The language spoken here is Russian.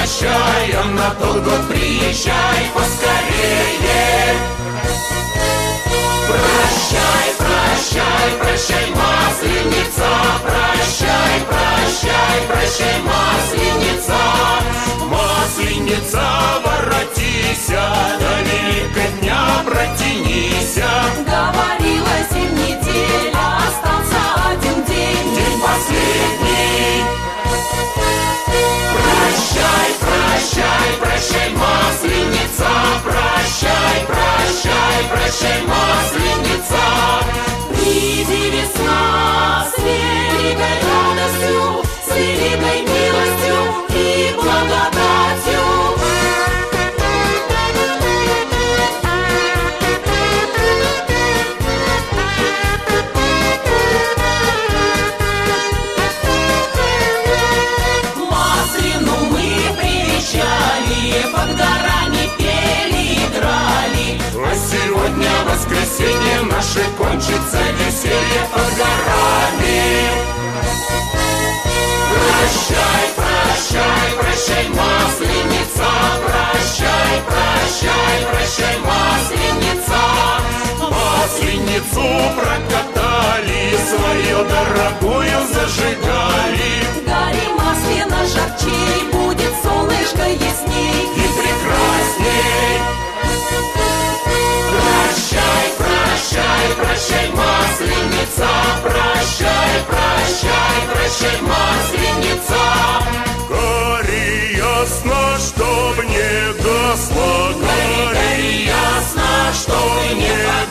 прощай, а на тот год приезжай поскорее. Прощай, прощай, прощай, Масленица, прощай, прощай, прощай, Масленица. Масленица, воротися, до Великодня протянися. Говорила 7 недель, остался 1 день, День последний. Прощай, прощай, прощай, Масленица, прощай, прощай, прощай, Масленица. Приди, весна, с великой радостью, с великой милостью и благодатью. Маслину мы привечали, под горами пели, играли. А сегодня воскресенье наше, кончится веселье под горами. Прощай, прощай, прощай, Масленица, прощай, прощай, прощай, Масленица. Масленицу прокатали, свою дорогую зажигали. Гори Маслина жарчей, будет солнышко ясней И прекрасней. Прощай, прощай, прощай, Масленица, прощай, прощай, прощай, Масленица. Гори ясно, чтоб не гасло, гори ясно, чтоб не